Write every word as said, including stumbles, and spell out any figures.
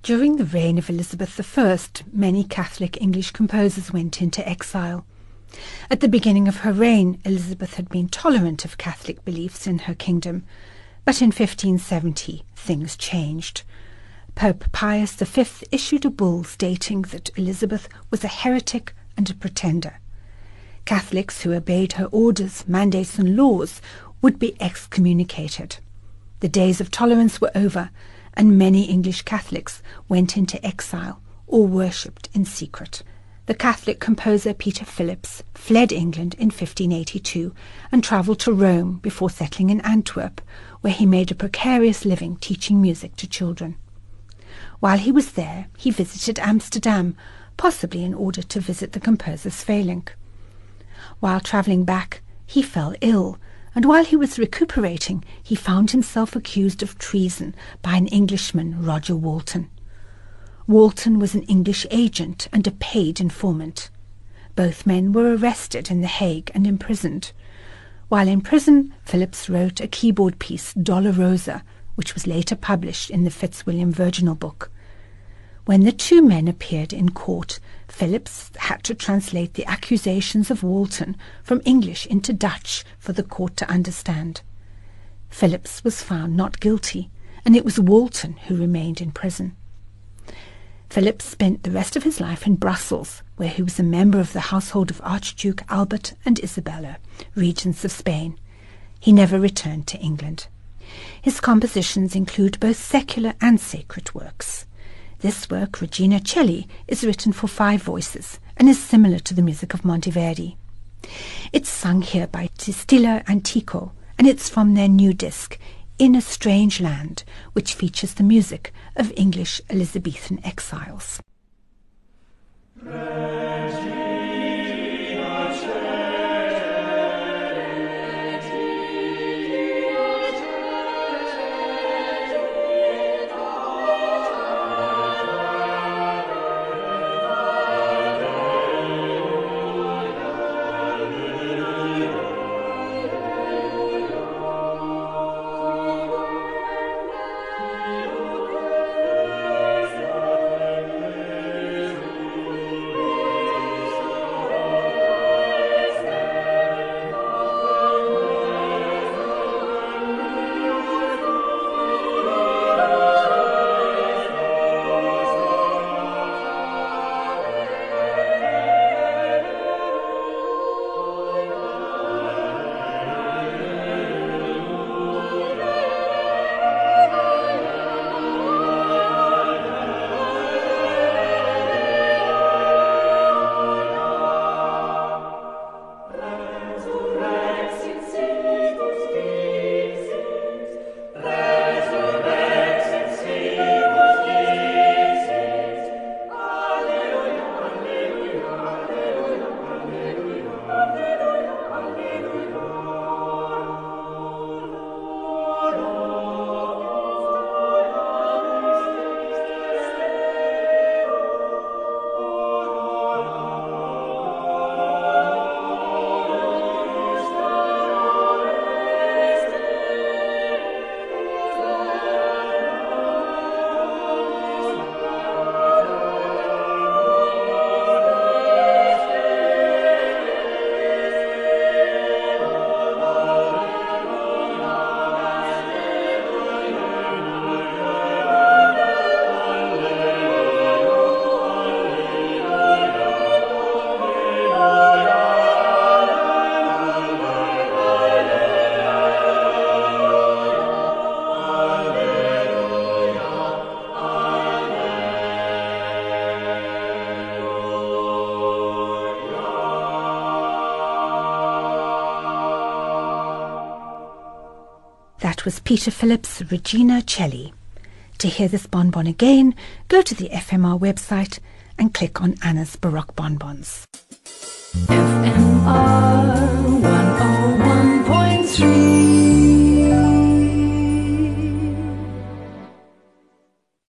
During the reign of Elizabeth the First, many Catholic English composers went into exile. At the beginning of her reign, Elizabeth had been tolerant of Catholic beliefs in her kingdom, but in fifteen seventy things changed. Pope Pius the Fifth issued a bull stating that Elizabeth was a heretic and a pretender. Catholics who obeyed her orders, mandates and laws would be excommunicated. The days of tolerance were over, and many English Catholics went into exile or worshipped in secret. The Catholic composer Peter Phillips fled England in fifteen eighty-two and travelled to Rome before settling in Antwerp, where he made a precarious living teaching music to children. While he was there, he visited Amsterdam, possibly in order to visit the composer Sweelinck. While travelling back, he fell ill, and while he was recuperating, he found himself accused of treason by an Englishman, Roger Walton. Walton was an English agent and a paid informant. Both men were arrested in The Hague and imprisoned. While in prison, Phillips wrote a keyboard piece, Dolorosa, which was later published in the Fitzwilliam Virginal book. When the two men appeared in court, Phillips had to translate the accusations of Walton from English into Dutch for the court to understand. Phillips was found not guilty, and it was Walton who remained in prison. Phillips spent the rest of his life in Brussels, where he was a member of the household of Archduke Albert and Isabella, regents of Spain. He never returned to England. His compositions include both secular and sacred works. This work, Regina Coeli, is written for five voices and is similar to the music of Monteverdi. It's sung here by Stile Antico, and it's from their new disc, In a Strange Land, which features the music of English Elizabethan exiles. That was Peter Phillips' Regina Coeli. To hear this bonbon again, go to the F M R website and click on Anna's Baroque Bonbons. F M R